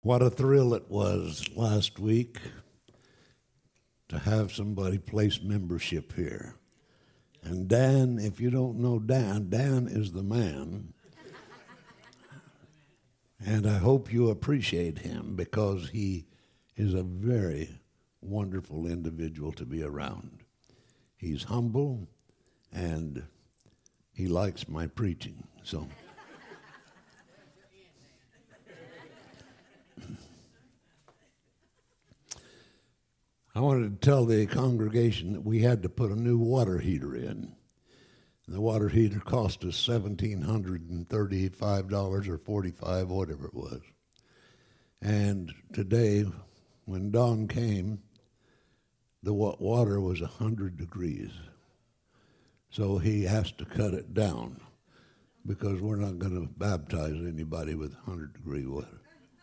What a thrill it was last week to have somebody place membership here. And Dan, if you don't know Dan, Dan is the man. And I hope you appreciate him because he is a very wonderful individual to be around. He's humble and he likes my preaching. So I wanted to tell the congregation that we had to put a new water heater in. The water heater cost us $1,735 or $45, whatever it was. And today, when Don came, the water was 100 degrees. So he has to cut it down because we're not going to baptize anybody with 100-degree water.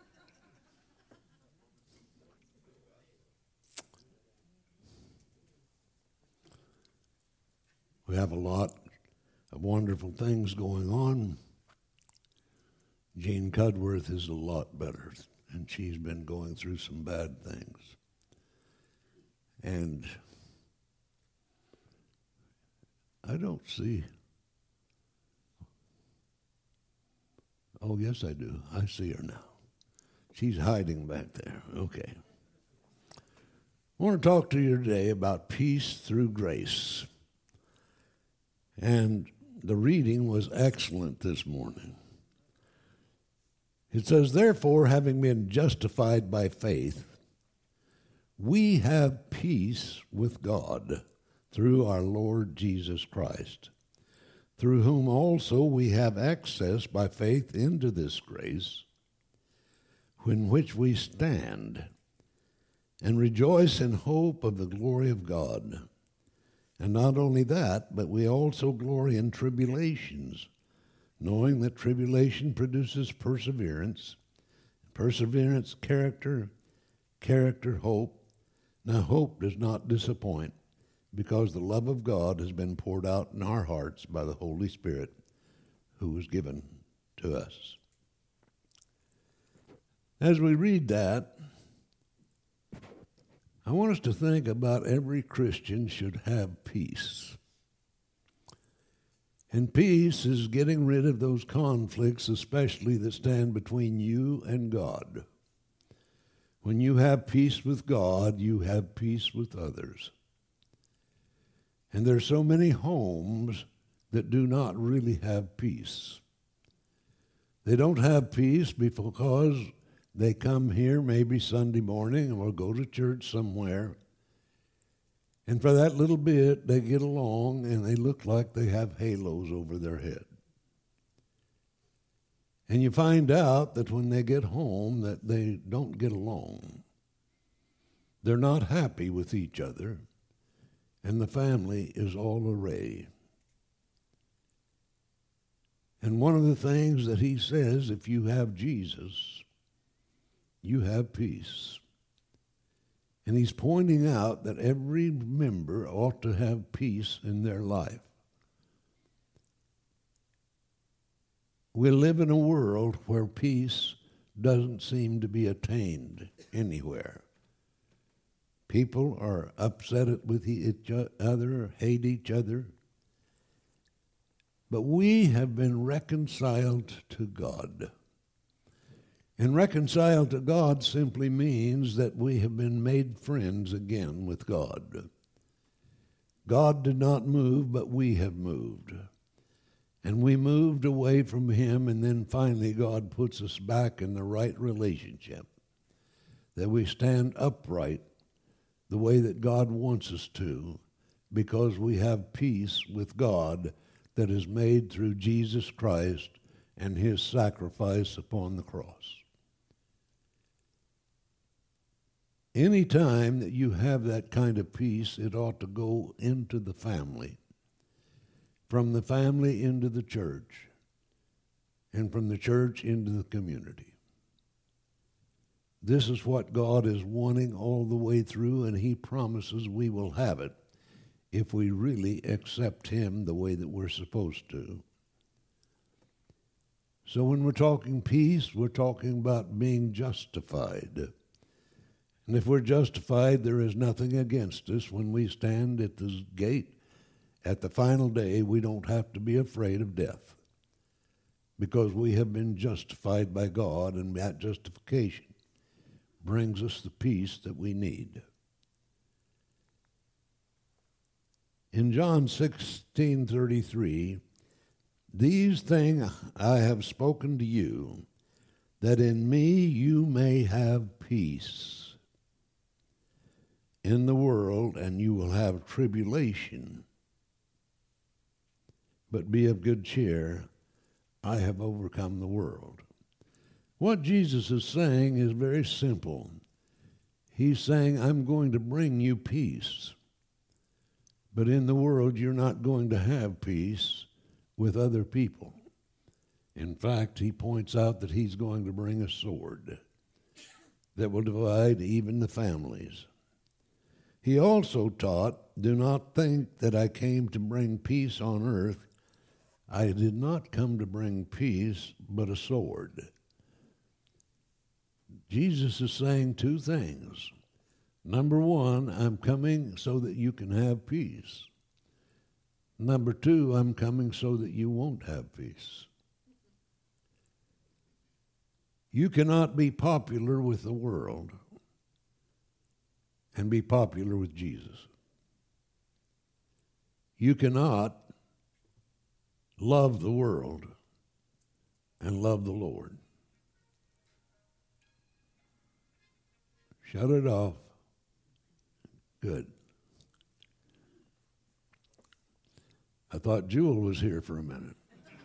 We have a lot of wonderful things going on. Jean Cudworth is a lot better, and she's been going through some bad things. And I don't see. Oh, yes, I do. I see her now. She's hiding back there. Okay. I want to talk to you today about peace through grace. And the reading was excellent this morning. It says, therefore, having been justified by faith, we have peace with God through our Lord Jesus Christ, through whom also we have access by faith into this grace, in which we stand, and rejoice in hope of the glory of God. And not only that, but we also glory in tribulations, knowing that tribulation produces perseverance, perseverance, character, character, hope. Now, hope does not disappoint, because the love of God has been poured out in our hearts by the Holy Spirit who was given to us. As we read that, I want us to think about every Christian should have peace. And peace is getting rid of those conflicts, especially that stand between you and God. When you have peace with God, you have peace with others. And there's so many homes that do not really have peace. They don't have peace because they come here maybe Sunday morning or go to church somewhere. And for that little bit, they get along and they look like they have halos over their head. And you find out that when they get home that they don't get along. They're not happy with each other. And the family is all array. And one of the things that he says, if you have Jesus, you have peace. And he's pointing out that every member ought to have peace in their life. We live in a world where peace doesn't seem to be attained anywhere. People are upset with each other, hate each other. But we have been reconciled to God. And reconciled to God simply means that we have been made friends again with God. God did not move, but we have moved. And we moved away from him, and then finally God puts us back in the right relationship, that we stand upright the way that God wants us to, because we have peace with God that is made through Jesus Christ and his sacrifice upon the cross. Any time that you have that kind of peace, it ought to go into the family, from the family into the church, and from the church into the community. This is what God is wanting all the way through, and he promises we will have it if we really accept him the way that we're supposed to. So when we're talking peace, we're talking about being justified. And if we're justified, there is nothing against us. When we stand at the gate at the final day, we don't have to be afraid of death because we have been justified by God, and that justification brings us the peace that we need. In John 16:33, these things I have spoken to you, that in me you may have peace. In the world, and you will have tribulation. But be of good cheer, I have overcome the world. What Jesus is saying is very simple. He's saying, I'm going to bring you peace. But in the world, you're not going to have peace with other people. In fact, he points out that he's going to bring a sword that will divide even the families. He also taught, do not think that I came to bring peace on earth. I did not come to bring peace, but a sword. Jesus is saying two things. Number one, I'm coming so that you can have peace. Number two, I'm coming so that you won't have peace. You cannot be popular with the world and be popular with Jesus. You cannot love the world and love the Lord. Shut it off. Good. I thought Jewel was here for a minute.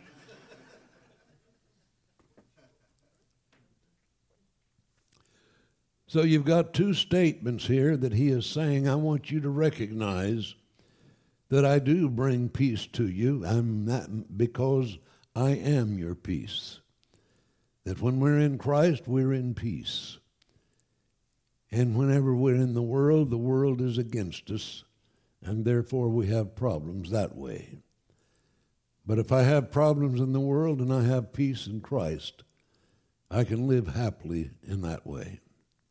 So you've got two statements here that he is saying, I want you to recognize that I do bring peace to you. I'm not, because I am your peace. That when we're in Christ, we're in peace. And whenever we're in the world is against us, and therefore we have problems that way. But if I have problems in the world and I have peace in Christ, I can live happily in that way.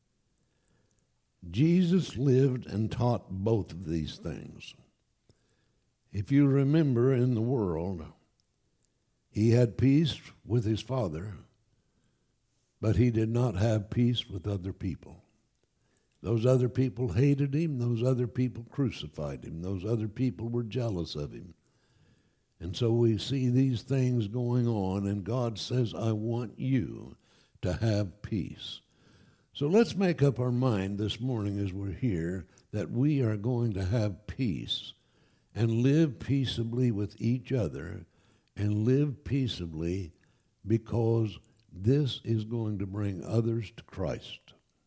Jesus lived and taught both of these things. If you remember, in the world, he had peace with his Father, but he did not have peace with other people. Those other people hated him. Those other people crucified him. Those other people were jealous of him. And so we see these things going on, and God says, I want you to have peace. So let's make up our mind this morning as we're here that we are going to have peace and live peaceably with each other and live peaceably because this is going to bring others to Christ.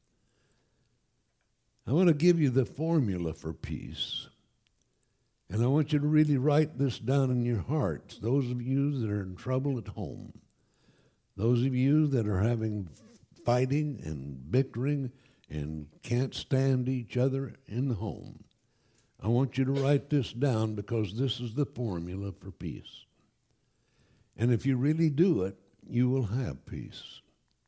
I want to give you the formula for peace, and I want you to really write this down in your hearts. Those of you that are in trouble at home, those of you that are having fighting and bickering and can't stand each other in the home, I want you to write this down because this is the formula for peace. And if you really do it, you will have peace.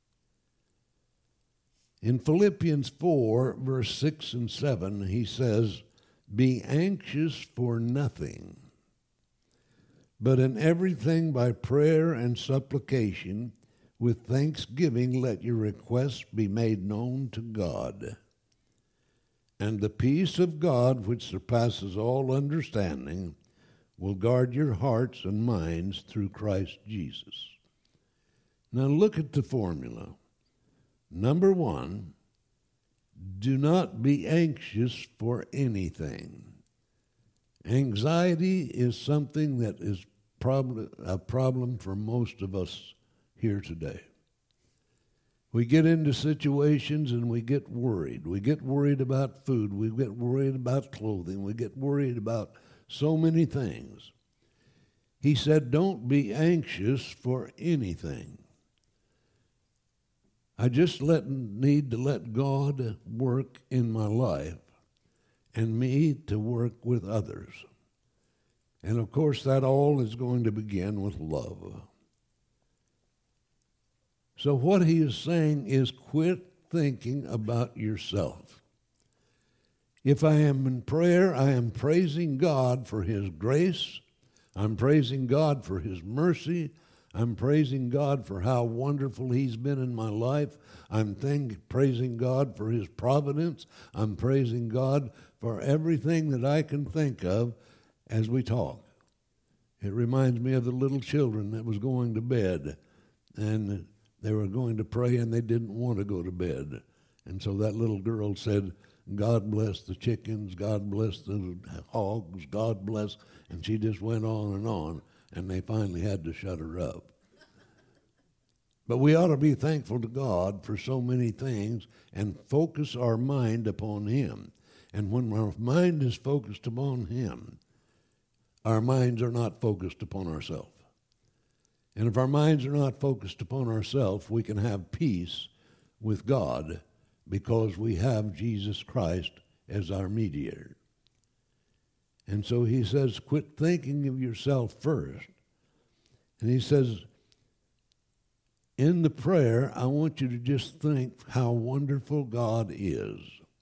In Philippians 4, verse 6 and 7, he says, be anxious for nothing, but in everything by prayer and supplication, with thanksgiving let your requests be made known to God. And the peace of God, which surpasses all understanding, will guard your hearts and minds through Christ Jesus. Now look at the formula. Number one, do not be anxious for anything. Anxiety is something that is a problem for most of us here today. We get into situations and we get worried. We get worried about food. We get worried about clothing. We get worried about so many things. He said, don't be anxious for anything. I just need to let God work in my life and me to work with others. And of course, that all is going to begin with love. So what he is saying is quit thinking about yourself. If I am in prayer, I am praising God for his grace. I'm praising God for his mercy. I'm praising God for how wonderful he's been in my life. I'm praising God for his providence. I'm praising God for everything that I can think of as we talk. It reminds me of the little children that was going to bed, and they were going to pray, and they didn't want to go to bed. And so that little girl said, God bless the chickens, God bless the hogs, God bless, and she just went on, and they finally had to shut her up. But we ought to be thankful to God for so many things and focus our mind upon him. And when our mind is focused upon him, our minds are not focused upon ourselves. And if our minds are not focused upon ourselves, we can have peace with God because we have Jesus Christ as our mediator. And so he says, quit thinking of yourself first. And he says, in the prayer, I want you to just think how wonderful God is.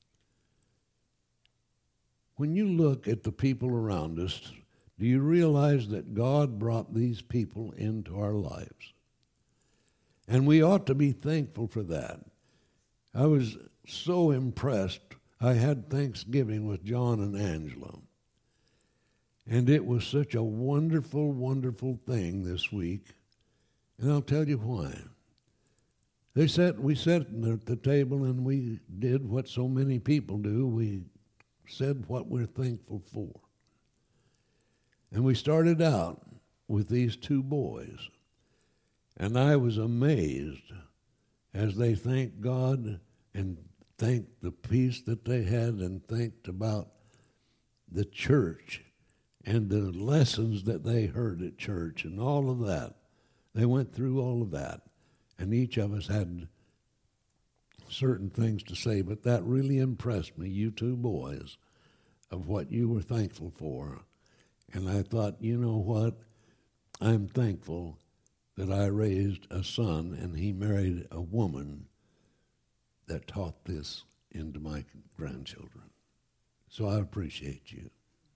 When you look at the people around us, do you realize that God brought these people into our lives? And we ought to be thankful for that. I was so impressed. I had Thanksgiving with John and Angela. And it was such a wonderful, wonderful thing this week. And I'll tell you why. We sat at the table and we did what so many people do. We said what we're thankful for. And we started out with these two boys. And I was amazed as they thanked God and thanked the peace that they had and thanked about the church and the lessons that they heard at church and all of that. They went through all of that, and each of us had certain things to say, but that really impressed me, you two boys, of what you were thankful for. And I thought, you know what? I'm thankful that I raised a son and he married a woman that taught this into my grandchildren. So I appreciate you.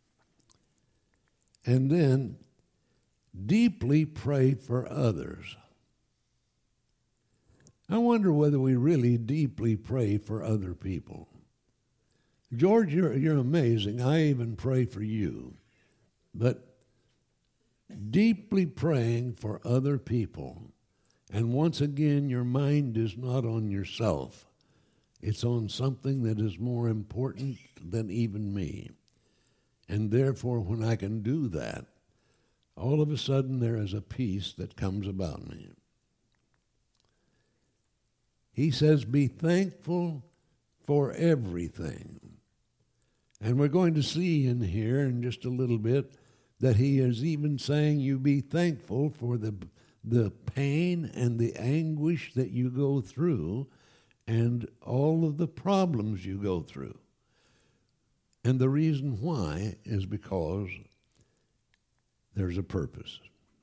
And then deeply pray for others. I wonder whether we really deeply pray for other people. George, you're amazing. I even pray for you. But deeply praying for other people, and once again, your mind is not on yourself. It's on something that is more important than even me. And therefore, when I can do that, all of a sudden there is a peace that comes about me. He says, be thankful for everything. And we're going to see in here in just a little bit that he is even saying you be thankful for the pain and the anguish that you go through and all of the problems you go through. And the reason why is because there's a purpose.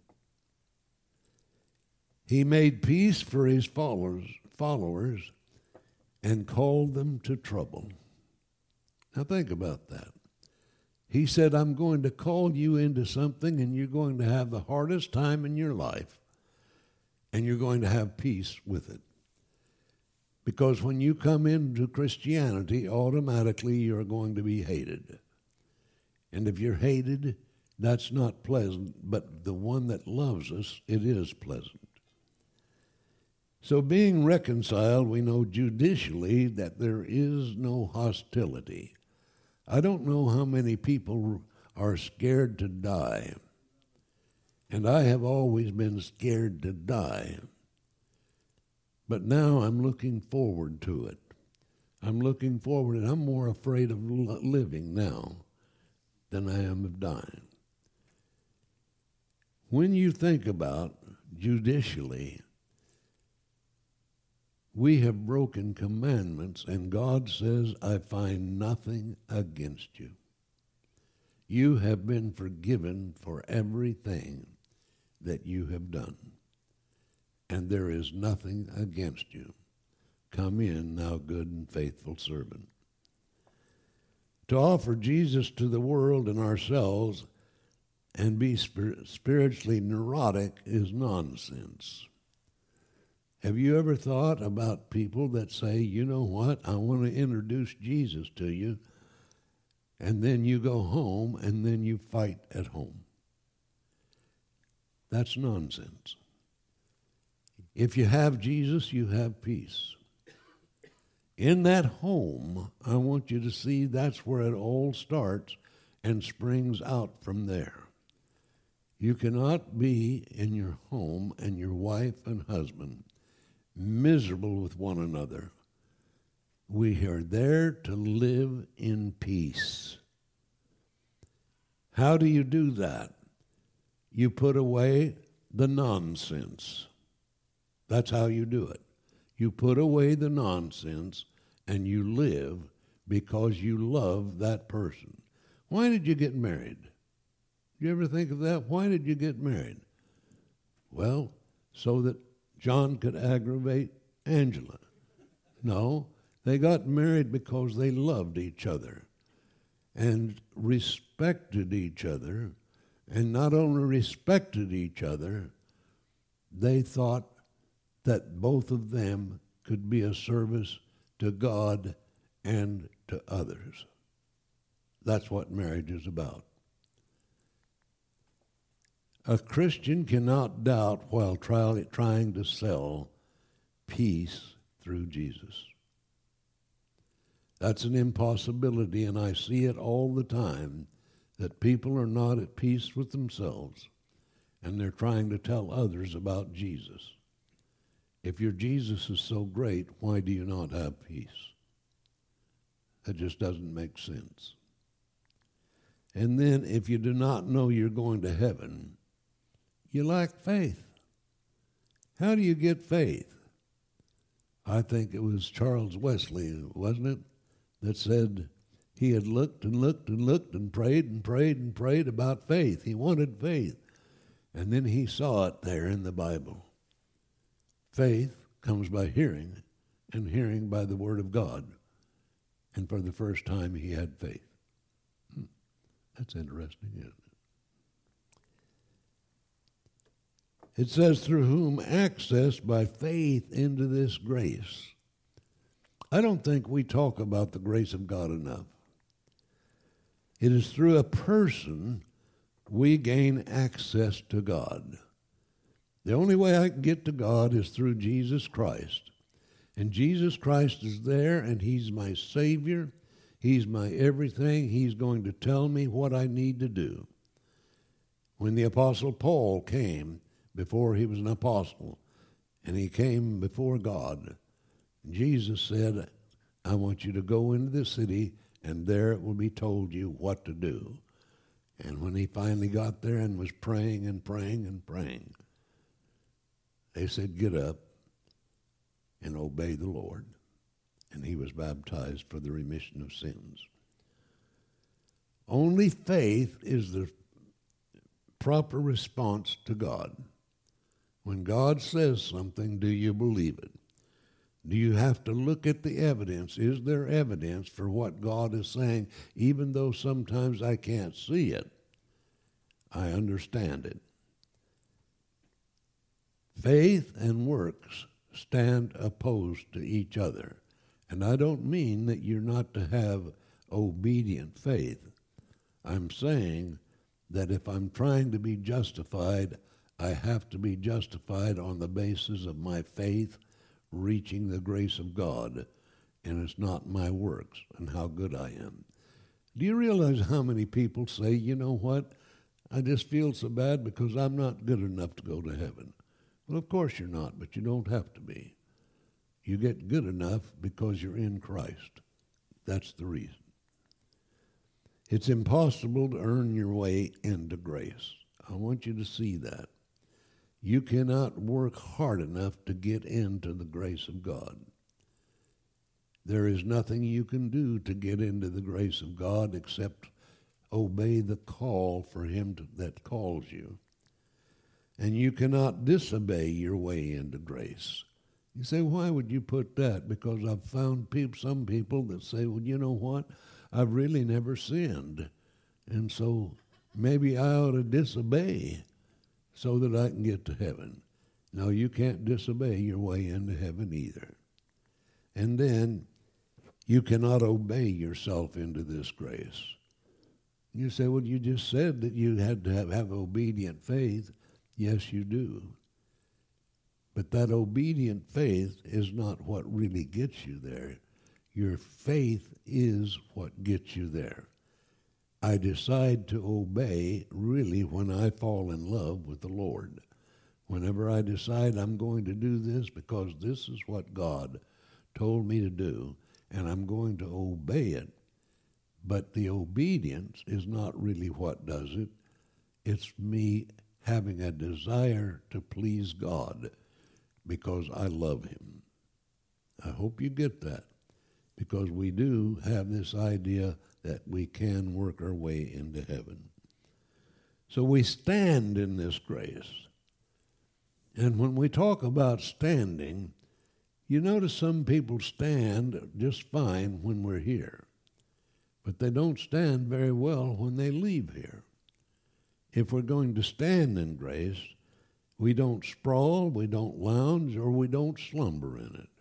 He made peace for his followers and called them to trouble. Now think about that. He said, I'm going to call you into something and you're going to have the hardest time in your life and you're going to have peace with it. Because when you come into Christianity, automatically you're going to be hated. And if you're hated, that's not pleasant, but the one that loves us, it is pleasant. So being reconciled, we know judicially that there is no hostility. I don't know how many people are scared to die. And I have always been scared to die. But now I'm looking forward to it. I'm looking forward, and I'm more afraid of living now than I am of dying. When you think about judicially, we have broken commandments, and God says, I find nothing against you. You have been forgiven for everything that you have done. and there is nothing against you. Come in, thou good and faithful servant. To offer Jesus to the world and ourselves and be spiritually neurotic is nonsense. Have you ever thought about people that say, you know what, I want to introduce Jesus to you, and then you go home and then you fight at home? That's nonsense. If you have Jesus, you have peace. In that home, I want you to see that's where it all starts and springs out from there. You cannot be in your home and your wife and husband miserable with one another. We are there to live in peace. How do you do that? You put away the nonsense. That's how you do it. You put away the nonsense and you live because you love that person. Why did you get married? You ever think of that? Why did you get married? Well, so that John could aggravate Angela. No, they got married because they loved each other and respected each other. And not only respected each other, they thought that both of them could be a service to God and to others. That's what marriage is about. A Christian cannot doubt while trying to sell peace through Jesus. That's an impossibility, and I see it all the time, that people are not at peace with themselves, and they're trying to tell others about Jesus. If your Jesus is so great, why do you not have peace? That just doesn't make sense. And then if you do not know you're going to heaven, you lack faith. How do you get faith? I think it was Charles Wesley, wasn't it, that said he had looked and looked and looked and prayed and prayed and prayed about faith. He wanted faith. And then he saw it there in the Bible. Faith comes by hearing, and hearing by the Word of God. And for the first time, he had faith. That's interesting, isn't it? It says, through whom access by faith into this grace. I don't think we talk about the grace of God enough. It is through a person we gain access to God. The only way I can get to God is through Jesus Christ. And Jesus Christ is there, and he's my Savior. He's my everything. He's going to tell me what I need to do. When the Apostle Paul came, before he was an apostle, and he came before God, Jesus said, I want you to go into the city, and there it will be told you what to do. And when he finally got there and was praying and praying and praying, they said, get up and obey the Lord. And he was baptized for the remission of sins. Only faith is the proper response to God. When God says something, do you believe it? Do you have to look at the evidence? Is there evidence for what God is saying, even though sometimes I can't see it? I understand it. Faith and works stand opposed to each other. And I don't mean that you're not to have obedient faith. I'm saying that if I'm trying to be justified, I have to be justified on the basis of my faith reaching the grace of God, and it's not my works and how good I am. Do you realize how many people say, you know what, I just feel so bad because I'm not good enough to go to heaven? Well, of course you're not, but you don't have to be. You get good enough because you're in Christ. That's the reason. It's impossible to earn your way into grace. I want you to see that. You cannot work hard enough to get into the grace of God. There is nothing you can do to get into the grace of God except obey the call for him that calls you. and you cannot disobey your way into grace. You say, why would you put that? Because I've found some people that say, well, you know what? I've really never sinned, and so maybe I ought to disobey so that I can get to heaven. No, you can't disobey your way into heaven either. And then you cannot obey yourself into this grace. You say, well, you just said that you had to have obedient faith. Yes, you do. But that obedient faith is not what really gets you there. Your faith is what gets you there. I decide to obey really when I fall in love with the Lord. Whenever I decide I'm going to do this because this is what God told me to do, and I'm going to obey it, but the obedience is not really what does it. It's me having a desire to please God because I love him. I hope you get that, because we do have this idea that we can work our way into heaven. So we stand in this grace. And when we talk about standing, you notice some people stand just fine when we're here, but they don't stand very well when they leave here. If we're going to stand in grace, we don't sprawl, we don't lounge, or we don't slumber in it.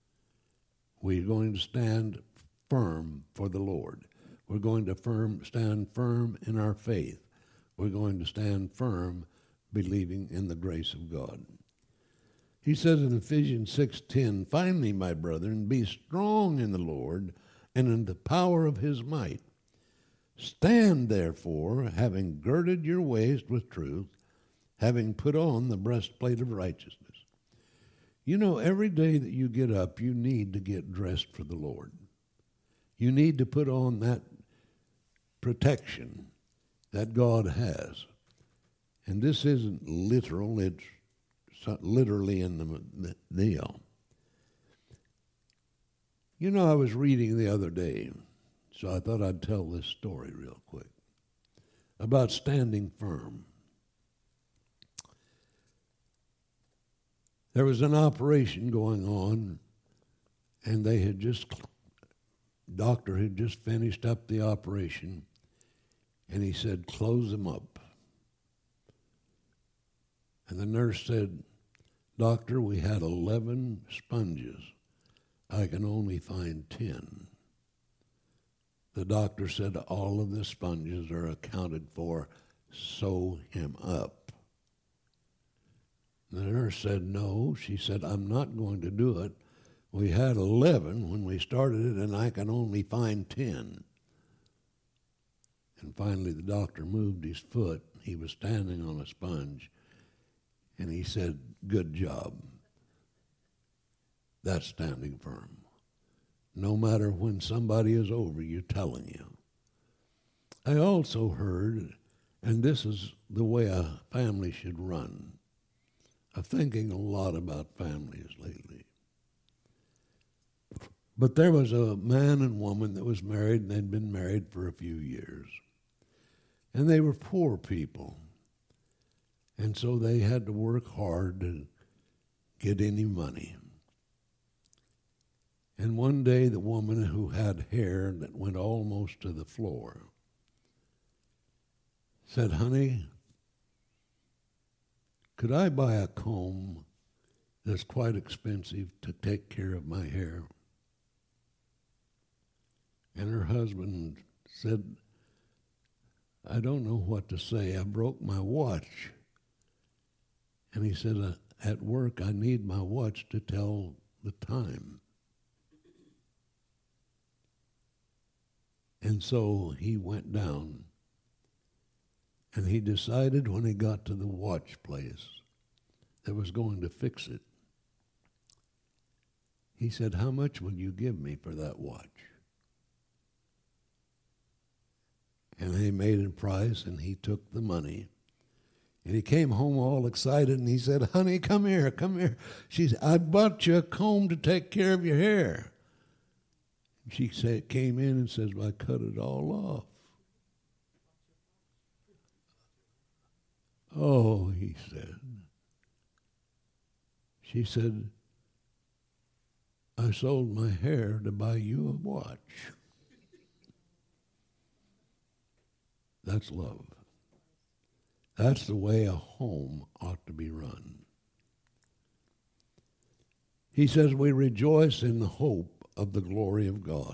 We're going to stand firm for the Lord. We're going to stand firm in our faith. We're going to stand firm believing in the grace of God. He says in Ephesians 6:10, finally, my brethren, be strong in the Lord and in the power of his might. Stand, therefore, having girded your waist with truth, having put on the breastplate of righteousness. You know, every day that you get up, you need to get dressed for the Lord. You need to put on that protection that God has. And this isn't literal, it's literally in the deal. You know, I was reading the other day, so I thought I'd tell this story real quick about standing firm. There was an operation going on, and doctor had just finished up the operation, and he said, close him up. And the nurse said, Doctor, we had 11 sponges. I can only find 10. The doctor said, all of the sponges are accounted for. Sew him up. The nurse said, no. She said, I'm not going to do it. We had 11 when we started it, and I can only find 10. And finally, the doctor moved his foot. He was standing on a sponge, and he said, good job. That's standing firm. No matter when somebody is over you telling you. I also heard, and this is the way a family should run. I'm thinking a lot about families lately. But there was a man and woman that was married, and they'd been married for a few years. And they were poor people. And so they had to work hard to get any money. And one day the woman who had hair that went almost to the floor said, honey, could I buy a comb that's quite expensive to take care of my hair? And her husband said, I don't know what to say. I broke my watch. And he said, at work I need my watch to tell the time. And so he went down, and he decided when he got to the watch place that was going to fix it, he said, how much will you give me for that watch? And they made a price, and he took the money. And he came home all excited, and he said, honey, come here, come here. She said, I bought you a comb to take care of your hair. She came in and says, well, I cut it all off. Oh, he said. She said, I sold my hair to buy you a watch. That's love. That's the way a home ought to be run. He says we rejoice in the hope of the glory of God.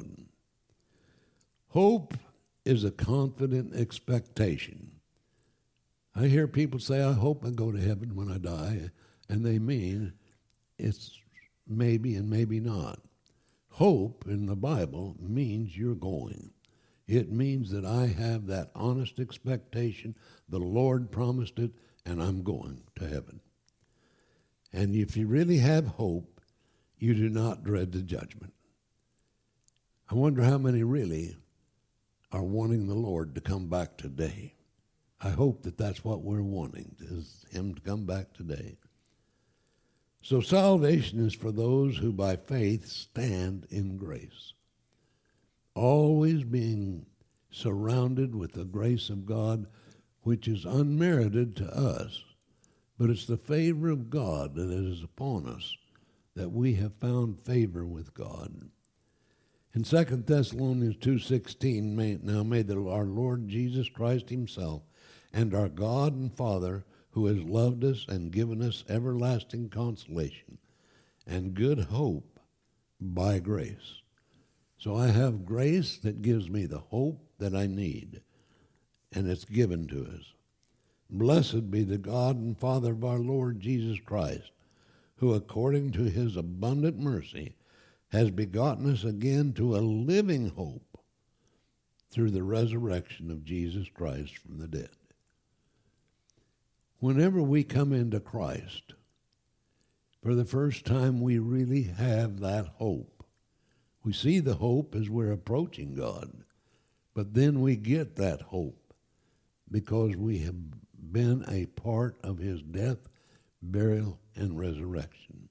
Hope is a confident expectation. I hear people say, I hope I go to heaven when I die, and they mean it's maybe and maybe not. Hope in the Bible means you're going. It means that I have that honest expectation. The Lord promised it, and I'm going to heaven. And if you really have hope, you do not dread the judgment. I wonder how many really are wanting the Lord to come back today. I hope that that's what we're wanting, is him to come back today. So salvation is for those who by faith stand in grace, always being surrounded with the grace of God, which is unmerited to us, but it's the favor of God that is upon us, that we have found favor with God. In 2 Thessalonians 2:16, now may our Lord Jesus Christ himself and our God and Father, who has loved us and given us everlasting consolation and good hope by grace. So I have grace that gives me the hope that I need, and it's given to us. Blessed be the God and Father of our Lord Jesus Christ, who according to his abundant mercy has begotten us again to a living hope through the resurrection of Jesus Christ from the dead. Whenever we come into Christ, for the first time we really have that hope. We see the hope as we're approaching God, but then we get that hope because we have been a part of his death, burial, and resurrection.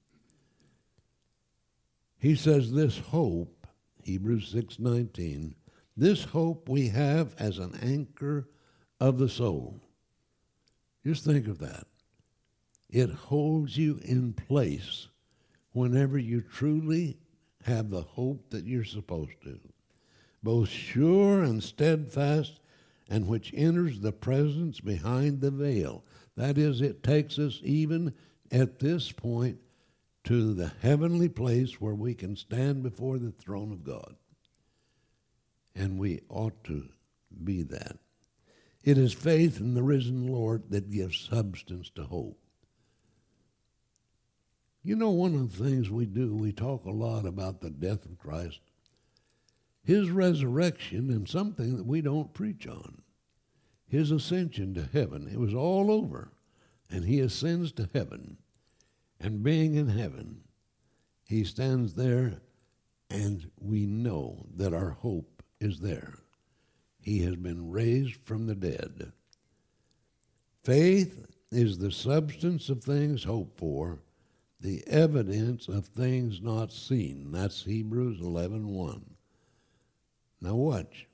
He says this hope, Hebrews 6:19, this hope we have as an anchor of the soul. Just think of that. It holds you in place whenever you truly have the hope that you're supposed to, both sure and steadfast, and which enters the presence behind the veil. That is, it takes us even at this point to the heavenly place where we can stand before the throne of God. And we ought to be that. It is faith in the risen Lord that gives substance to hope. You know, one of the things we do, we talk a lot about the death of Christ, his resurrection, and something that we don't preach on, his ascension to heaven. It was all over, and he ascends to heaven. And being in heaven, he stands there, and we know that our hope is there. He has been raised from the dead. Faith is the substance of things hoped for, the evidence of things not seen. That's Hebrews 11:1. Now watch.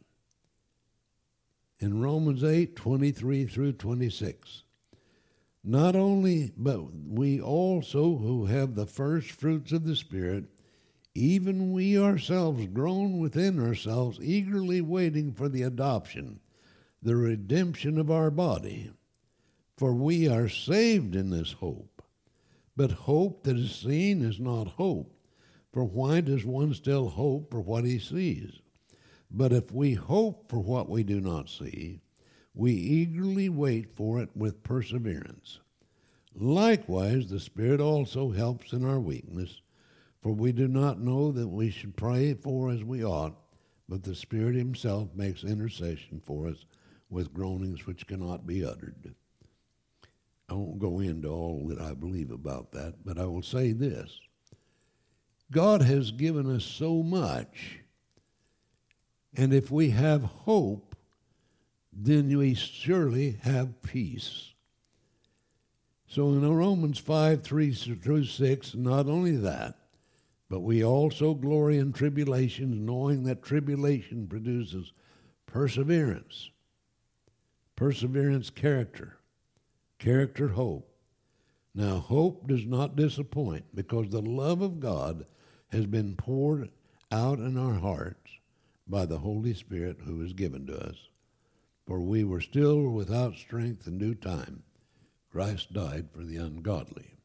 In Romans 8:23 through 26, not only, but we also who have the first fruits of the Spirit, even we ourselves groan within ourselves, eagerly waiting for the adoption, the redemption of our body. For we are saved in this hope. But hope that is seen is not hope. For why does one still hope for what he sees? But if we hope for what we do not see, we eagerly wait for it with perseverance. Likewise, the Spirit also helps in our weakness, for we do not know that we should pray for as we ought, but the Spirit himself makes intercession for us with groanings which cannot be uttered. I won't go into all that I believe about that, but I will say this. God has given us so much, and if we have hope, then we surely have peace. So in Romans 5:3-6, not only that, but we also glory in tribulations, knowing that tribulation produces perseverance. Perseverance, character. Character, hope. Now, hope does not disappoint because the love of God has been poured out in our hearts by the Holy Spirit who is given to us. For we were still without strength in due time. Christ died for the ungodly.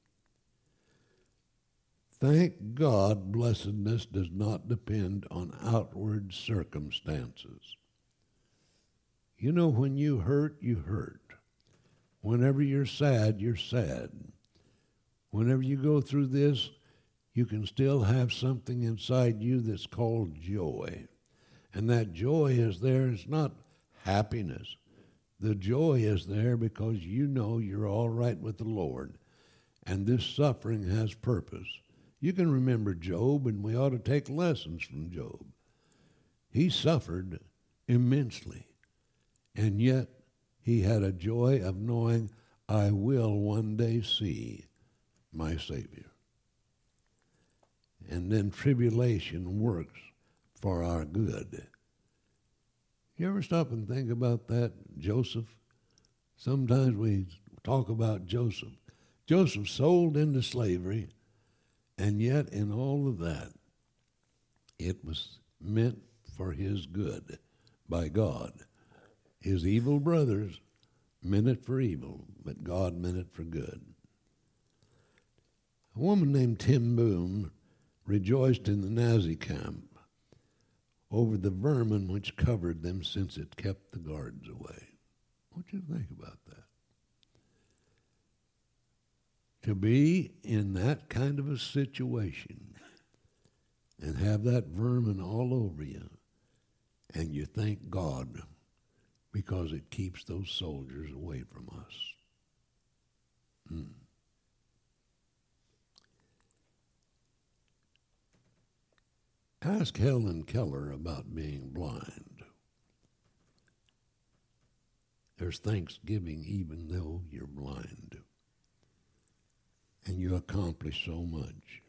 Thank God blessedness does not depend on outward circumstances. You know, when you hurt, you hurt. Whenever you're sad, you're sad. Whenever you go through this, you can still have something inside you that's called joy. And that joy is there. It's not happiness. The joy is there because you know you're all right with the Lord. And this suffering has purpose. You can remember Job, and we ought to take lessons from Job. He suffered immensely. And yet, he had a joy of knowing, I will one day see my Savior. And then tribulation works for our good. You ever stop and think about that, Joseph? Sometimes we talk about Joseph. Joseph sold into slavery, and yet in all of that, it was meant for his good by God. His evil brothers meant it for evil, but God meant it for good. A woman named Tim Boom rejoiced in the Nazi camp over the vermin which covered them since it kept the guards away. What do you think about that? To be in that kind of a situation and have that vermin all over you, and you thank God because it keeps those soldiers away from us. Ask Helen Keller about being blind. There's thanksgiving even though you're blind. And you accomplish so much.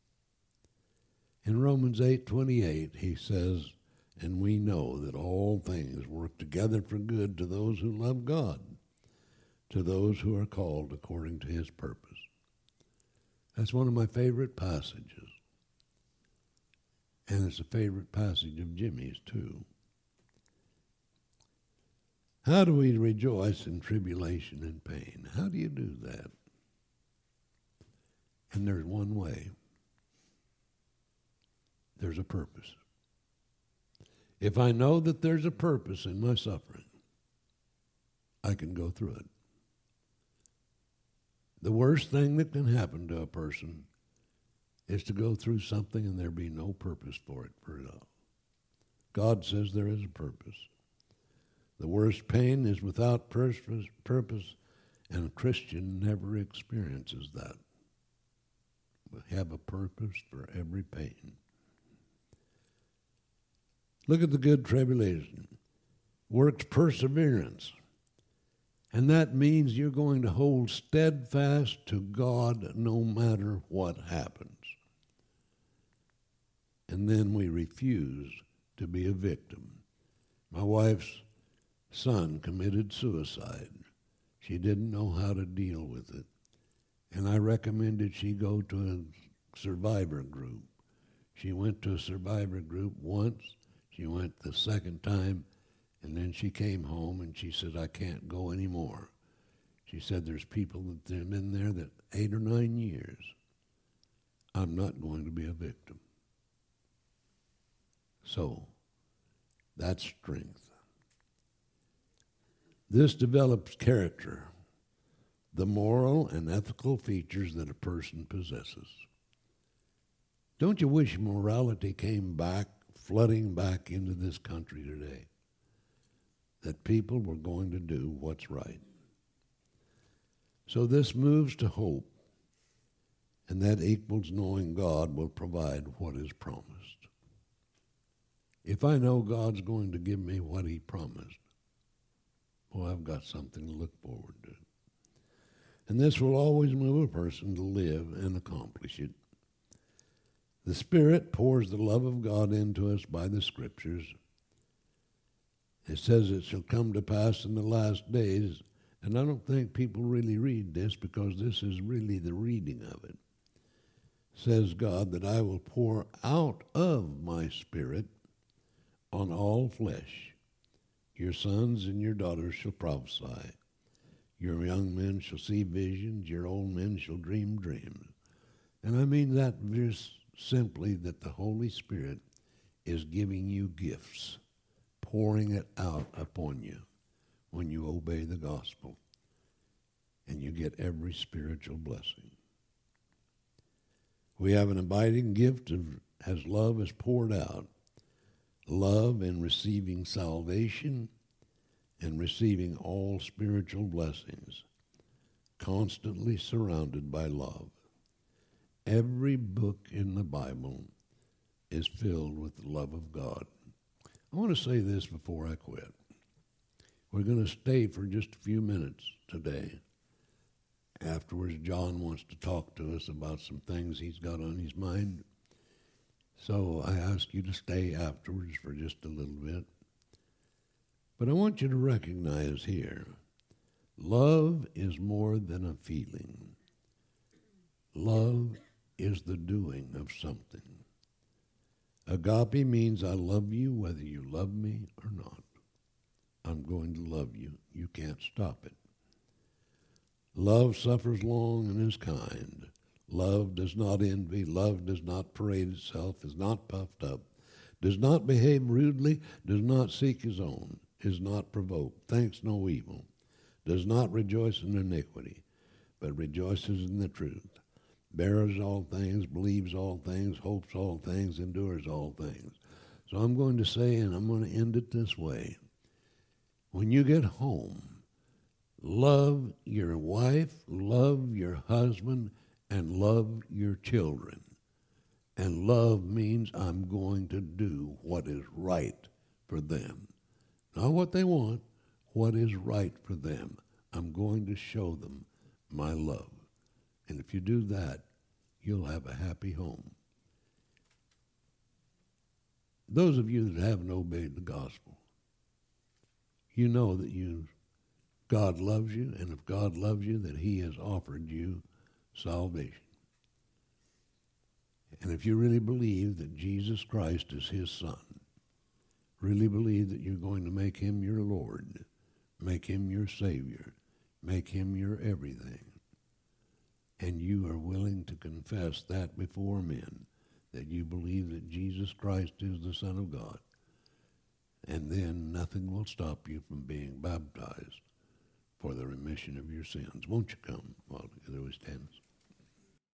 In Romans 8:28, he says, and we know that all things work together for good to those who love God, to those who are called according to his purpose. That's one of my favorite passages. And it's a favorite passage of Jimmy's, too. How do we rejoice in tribulation and pain? How do you do that? And there's one way. There's a purpose. If I know that there's a purpose in my suffering, I can go through it. The worst thing that can happen to a person is to go through something and there be no purpose for it all. God says there is a purpose. The worst pain is without purpose, and a Christian never experiences that. We have a purpose for every pain. Look at the good tribulation. Works perseverance. And that means you're going to hold steadfast to God no matter what happens. And then we refuse to be a victim. My wife's son committed suicide. She didn't know how to deal with it. And I recommended she go to a survivor group. She went to a survivor group once. She went the second time, and then she came home and she said, I can't go anymore. She said, there's people that have been there that 8 or 9 years. I'm not going to be a victim. So, that's strength. This develops character, the moral and ethical features that a person possesses. Don't you wish morality came back, flooding back into this country today? That people were going to do what's right. So this moves to hope, and that equals knowing God will provide what is promised. If I know God's going to give me what he promised, well, I've got something to look forward to. And this will always move a person to live and accomplish it. The Spirit pours the love of God into us by the Scriptures. It says it shall come to pass in the last days, And I don't think people really read this because this is really the reading of it. Says God that I will pour out of my Spirit on all flesh. Your sons and your daughters shall prophesy. Your young men shall see visions. Your old men shall dream dreams. And I mean that just simply that the Holy Spirit is giving you gifts, pouring it out upon you when you obey the gospel. And you get every spiritual blessing. We have an abiding gift as love is poured out. Love in receiving salvation and receiving all spiritual blessings, constantly surrounded by love. Every book in the Bible is filled with the love of God. I want to say this before I quit. We're going to stay for just a few minutes today. Afterwards, John wants to talk to us about some things he's got on his mind. So I ask you to stay afterwards for just a little bit. But I want you to recognize here, love is more than a feeling. Love is the doing of something. Agape means I love you whether you love me or not. I'm going to love you. You can't stop it. Love suffers long and is kind. Love does not envy. Love does not parade itself, is not puffed up, does not behave rudely, does not seek his own, is not provoked, thinks no evil, does not rejoice in iniquity, but rejoices in the truth, bears all things, believes all things, hopes all things, endures all things. So I'm going to say, and I'm going to end it this way. When you get home, love your wife, love your husband, and love your children. And love means I'm going to do what is right for them. Not what they want, what is right for them. I'm going to show them my love. And if you do that, you'll have a happy home. Those of you that haven't obeyed the gospel, you know that God loves you, and if God loves you, that he has offered you salvation. And if you really believe that Jesus Christ is his son, really believe that you're going to make him your Lord, make him your Savior, make him your everything, and you are willing to confess that before men, that you believe that Jesus Christ is the Son of God, and then nothing will stop you from being baptized for the remission of your sins. Won't you come while together we stand?